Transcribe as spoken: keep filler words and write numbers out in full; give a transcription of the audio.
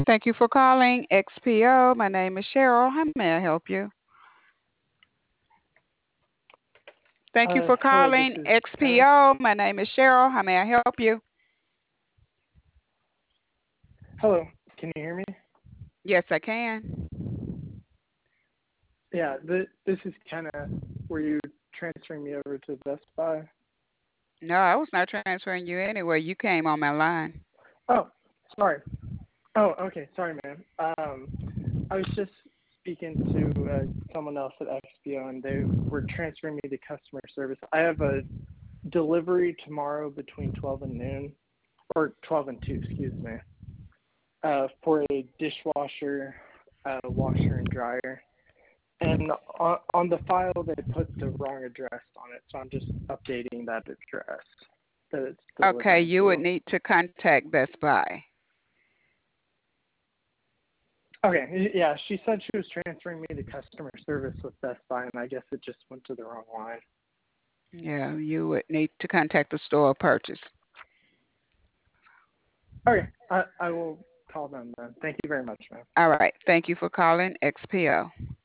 Thank you for calling X P O. My name is Cheryl. How may I help you? Thank you Uh, for hello, this calling is Kenneth. X P O. My name is Cheryl. How may I help you? Hello, can you hear me? Yes, I can. Yeah, th- this is Kenneth. Were you transferring me over to Best Buy? No, I was not transferring you anywhere. You came on my line. Oh, sorry. Oh, okay, sorry, ma'am. Um, I was just speaking to uh, someone else at X P O, and they were transferring me to customer service. I have a delivery tomorrow between twelve and noon, or twelve and two, excuse me, uh, for a dishwasher, uh, washer, and dryer. And on, on the file, they put the wrong address on it, so I'm just updating that address that it's Okay, delivering you would to. need to contact Best Buy. Okay, yeah, she said she was transferring me to customer service with Best Buy, and I guess it just went to the wrong line. Yeah, you would need to contact the store purchase. Okay, I, I will call them then. Thank you very much, ma'am. All right. Thank you for calling X P O.